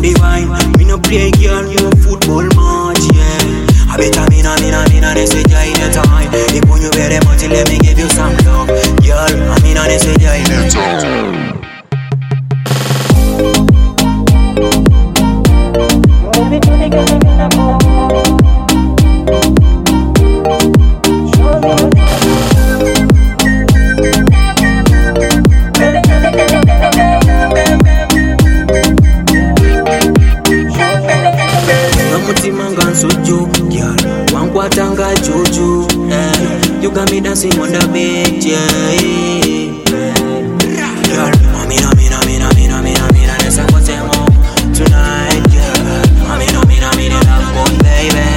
the wine. Me no play girl, you football match, yeah. I bet they say ja in your time. If you very much, let me give you some love, girl. They say ja in your time. Wankwatanga juju, you got me dancing on the beach, yeah. Girl, let's have what's more tonight, yeah. Love boy, baby.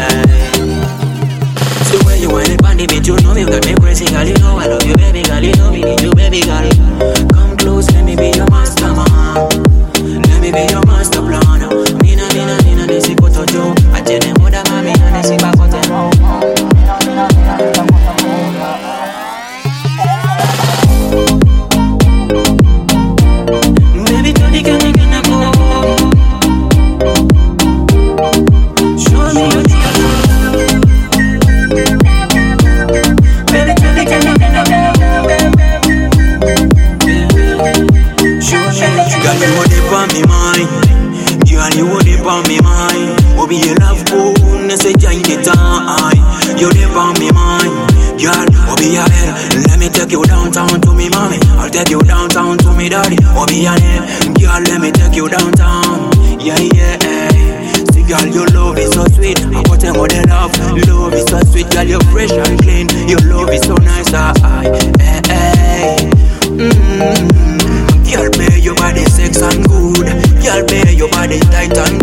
So when you want it, bandy beat, you know you got me crazy, girl. You know I love you, baby girl. You know me need you, baby girl. Come close, let me be your master, man. Let me be your master plan. Mina, this is what I do. I tell them what I'm having, and they see back what I'm on. Baby, tell the girl you gonna go. Show me your love. Baby, tell the girl you gonna go. Show me your love. Girl, you want it on me mind. Girl, you want it on me mind. Obi, you love cool, ne say join the time. You live on me mind. Girl, Obi, ya head. Let me take you downtown to me mommy. I'll take you downtown to me daddy. Obi, ya head. Girl, let me take you downtown. Yeah. See, girl, your love is so sweet. I put them on the love. Love is so sweet, girl, you're fresh and clean. Your love is so nice, Girl, babe, your body sex and good. Girl, babe, your body tight and